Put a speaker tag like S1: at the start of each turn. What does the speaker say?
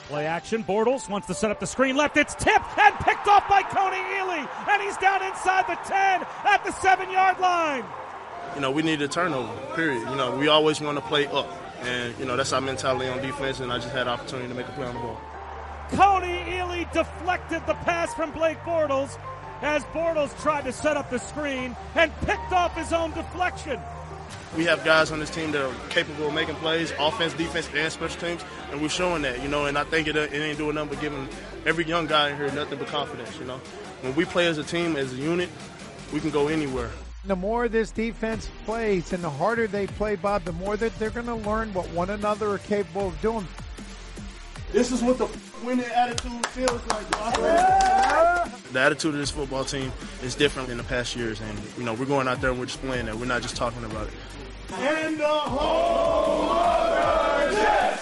S1: Play action. Bortles wants to set up the screen left. It's tipped and picked off by Coney Ely. And he's down inside the 10 at the 7-yard line.
S2: You know, we need a turnover, period. You know, we always want to play up. And, you know, that's our mentality on defense, and I just had the opportunity to make a play on the ball.
S1: Coney Ely deflected the pass from Blake Bortles as Bortles tried to set up the screen and picked off his own deflection.
S2: We have guys on this team that are capable of making plays, offense, defense, and special teams, and we're showing that, you know, and I think it ain't doing nothing but giving every young guy in here nothing but confidence, you know. When we play as a team, as a unit, we can go anywhere.
S3: The more this defense plays and the harder they play, Bob, the more that they're going to learn what one another are capable of doing.
S2: This is what the winning attitude feels like. The attitude of this football team is different than the past years, and, you know, we're going out there and we're displaying that. We're not just talking about it. And the whole